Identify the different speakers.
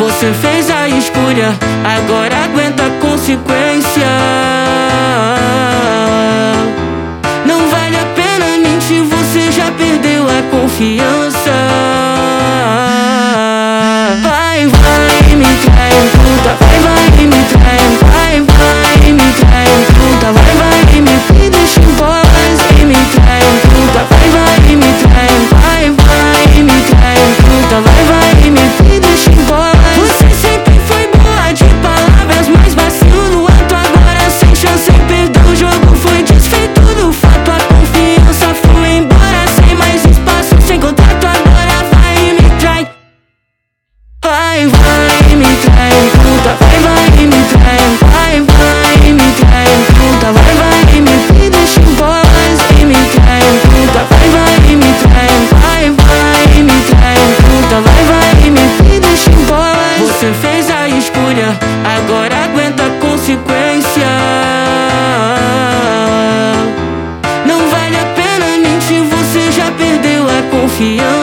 Speaker 1: Você fez a escolha, agora aguenta a consequência. Não vale a pena mentir, você já perdeu a confiança. Vai, vai, me trai, puta. Vai, vai, me trai. Vai, vai, me trai, puta. Vai, vai, me deixa em bolas e me trai, puta. Vai, vai, me trai. Vai, vai, me trai, puta. Vai, vai, me deixa em bolas. Você sempre foi boa de palavras, mas vacilo no ato. Agora sem chance, perdeu o jogo, foi desfeito do fato. A confiança foi embora, sem mais espaço, sem contato. Agora vai e me trai. Vai, vai, me trai, puta. Vai, vai, me trai. Vai, vai, me trai, puta. Vai, vai, me deixa em bolas e me trai, puta. Vai, vai, me trai. Vai, vai, me trai, puta. Vai, vai, me deixa em bolas. Você fez a escolha, agora aguenta a consequência. Não vale a pena mentir, você já perdeu a confiança.